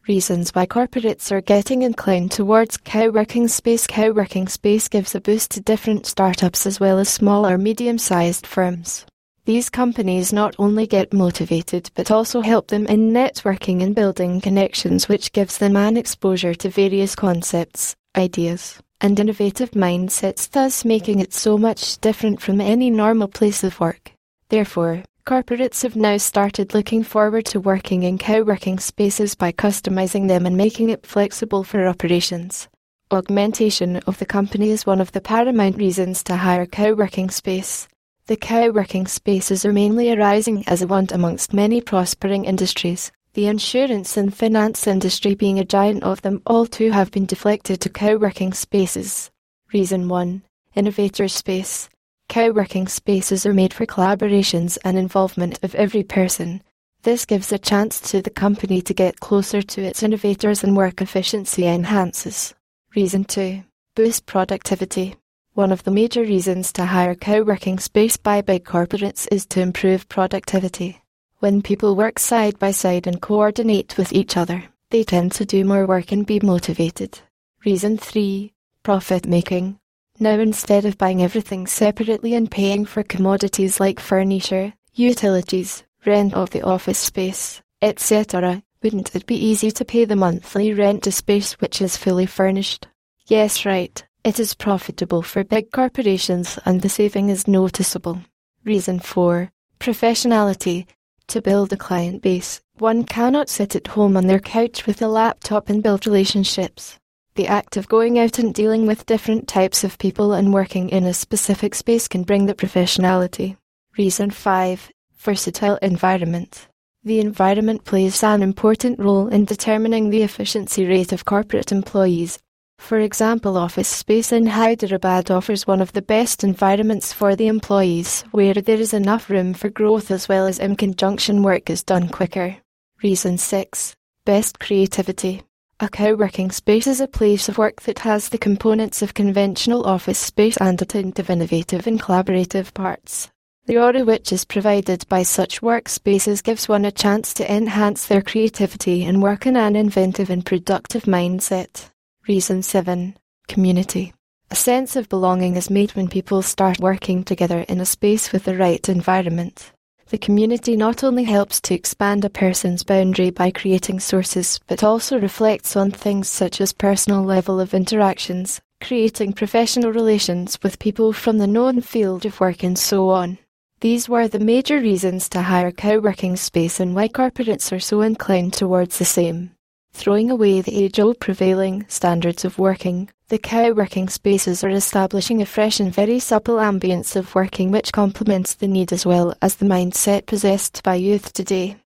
Reasons why corporates are getting inclined towards co-working space. Co-working space gives a boost to different startups as well as small or medium-sized firms. These companies not only get motivated but also help them in networking and building connections, which gives them an exposure to various concepts, ideas, and innovative mindsets, thus making it so much different from any normal place of work. Therefore, corporates have now started looking forward to working in co-working spaces by customizing them and making it flexible for operations. Augmentation of the company is one of the paramount reasons to hire co-working space. The co-working spaces are mainly arising as a want amongst many prospering industries, the insurance and finance industry being a giant of them. All too have been deflected to co-working spaces. Reason 1. Innovator space. Co-working spaces are made for collaborations and involvement of every person. This gives a chance to the company to get closer to its innovators and work efficiency enhances. Reason 2. Boost productivity. One of the major reasons to hire co-working space by big corporates is to improve productivity. When people work side by side and coordinate with each other, they tend to do more work and be motivated. Reason 3. Profit making. Now, instead of buying everything separately and paying for commodities like furniture, utilities, rent of the office space, etc., wouldn't it be easy to pay the monthly rent to space which is fully furnished? Yes, right. It is profitable for big corporations and the saving is noticeable. Reason 4. Professionality. To build a client base, one cannot sit at home on their couch with a laptop and build relationships. The act of going out and dealing with different types of people and working in a specific space can bring the professionality. Reason 5. Versatile environment. The environment plays an important role in determining the efficiency rate of corporate employees. For example, office space in Hyderabad offers one of the best environments for the employees, where there is enough room for growth as well as in conjunction work is done quicker. Reason 6. Best creativity. A co-working space is a place of work that has the components of conventional office space and a tint of innovative and collaborative parts. The aura which is provided by such workspaces gives one a chance to enhance their creativity and work in an inventive and productive mindset. Reason 7. Community. A sense of belonging is made when people start working together in a space with the right environment. The community not only helps to expand a person's boundary by creating sources, but also reflects on things such as personal level of interactions, creating professional relations with people from the known field of work and so on. These were the major reasons to hire co-working space and why corporates are so inclined towards the same. Throwing away the age-old prevailing standards of working, the co-working spaces are establishing a fresh and very supple ambience of working which complements the need as well as the mindset possessed by youth today.